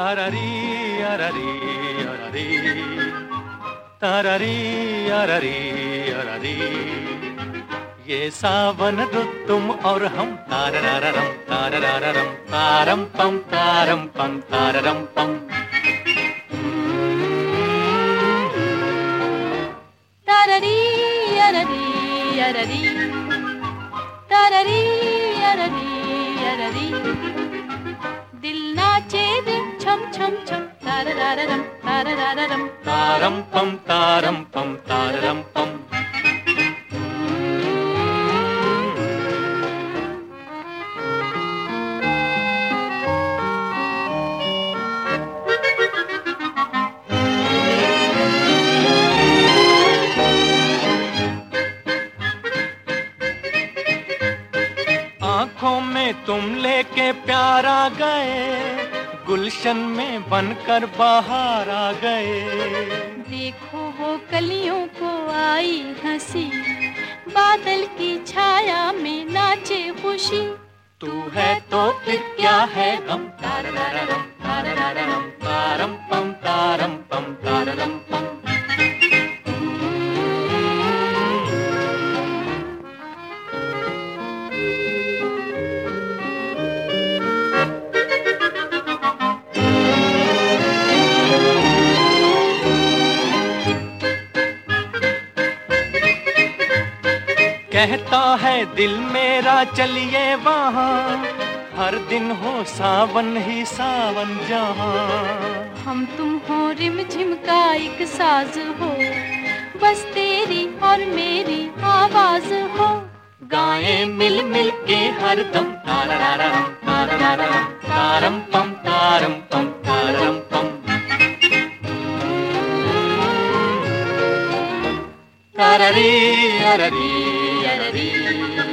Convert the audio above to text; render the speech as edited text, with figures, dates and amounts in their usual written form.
तारारी अरारी अरारी तारारी अरारी अरारी। ये सावन रुत तुम और हम तारारारम तारारारम तारम पम तारम पम। तारारी अरारी अरारी तारारी अरारी अरारी। दिल नाचे रे छम छम छम तारारारम तारारारम तारम पम तारम पम। आँखों में तुम लेके प्यार आ गए, गुलशन में बनकर बाहर आ गए। देखो वो कलियों को आई हंसी, बादल की छाया में नाचे खुशी। तू है तो फिर क्या है गम तारारारम तारारारम तारम पम तारम पम। कहता है दिल मेरा चलिए वहाँ, हर दिन हो सावन ही सावन जहाँ। हम तुम हो रिम झिम का एक साज हो, बस तेरी और मेरी आवाज हो। गाएं मिल मिल के हर दम तारारारम तारारारम तारम पम तारम पम। तारारी अरारी अरारी।